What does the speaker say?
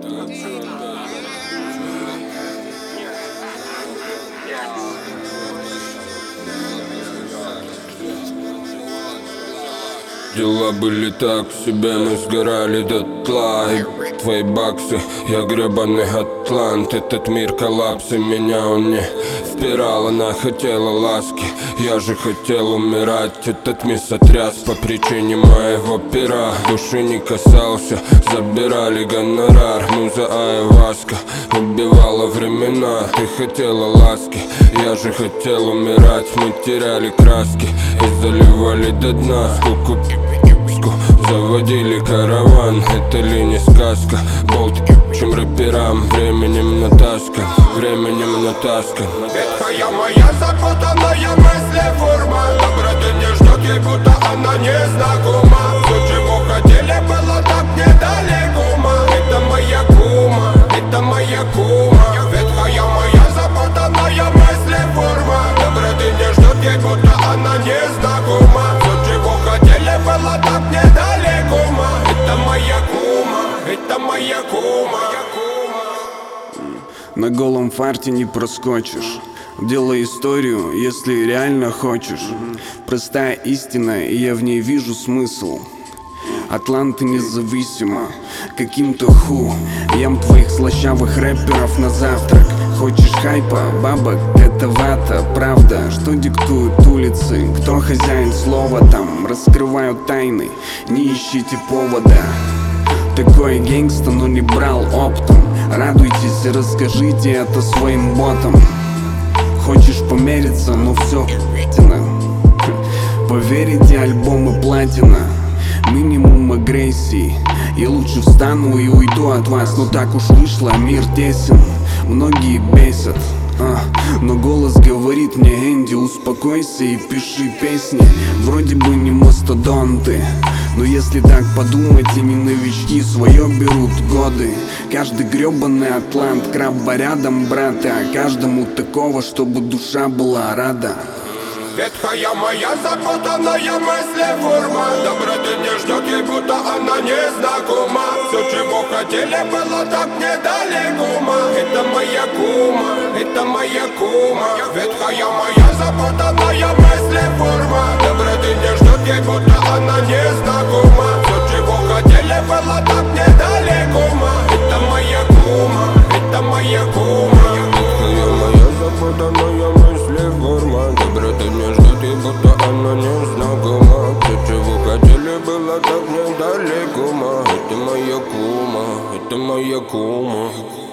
Дела были так себе, мы сгорали дотла. И твои баксы, я гребаный атлант. Этот мир коллапс, и меня он не впирал. Она хотела ласки, я же хотел умирать. Этот мир сотряс по причине моего пера. Души не касался, забирали гонорар. Муза айваска убивала времена. Ты хотела ласки, я же хотел умирать. Мы теряли краски и заливали до дна. Скуку заводили караван, это ли не сказка? Болт, чем рэперам, временем натаскан, временем натаскан. Ветхая моя запутанная мыслеформа, доброты не ждет, ей будто она незнакома. Все, чего хотели, было так недалеко. Это моя кума, это моя кума. Ветхая моя запутанная мыслеформа, доброты не ждет, ей будто она незнакома. Все, чего хотели, было так недалеко. Это моя кума, это моя кума. На голом фарте не проскочишь. Делай историю, если реально хочешь. Простая истина, и я в ней вижу смысл. Атланты независимо, каким-то ем твоих слащавых рэперов на завтрак. Хочешь хайпа, бабок, это вата, правда. Что диктуют улицы, кто хозяин слова там? Раскрывают тайны, не ищите повода. Такой гангста, но не брал оптом. Радуйтесь и расскажите это своим ботам. Хочешь помериться, но все поверите, альбомы платина. Минимум агрессии. Я лучше встану и уйду от вас. Но так уж вышло, мир тесен. Многие бесят, но голос говорит мне: Энди, успокойся и пиши песни. Вроде бы не мастодонты, но если так подумать, и не новички свое берут годы. Каждый гребаный атлант, крабба рядом, брата. Каждому такого, чтобы душа была рада. Ветхая моя запутанная мыслеформа, доброты не ждет, ей будто она незнакома. Все, чего хотели, было так недалеко. Это моя кума, это моя кума. Ветхая моя запутанная мыслеформа, доброты не ждет, ей будто она незнакома. Все, чего хотели, было так недалеко. Это моя кума, это моя кума. Ветхая моя запутанная мыслеформа, доброты не ждет, и будто она незнакома. Все, чего хотели, было так недалеко. Это моя кума, это моя кума.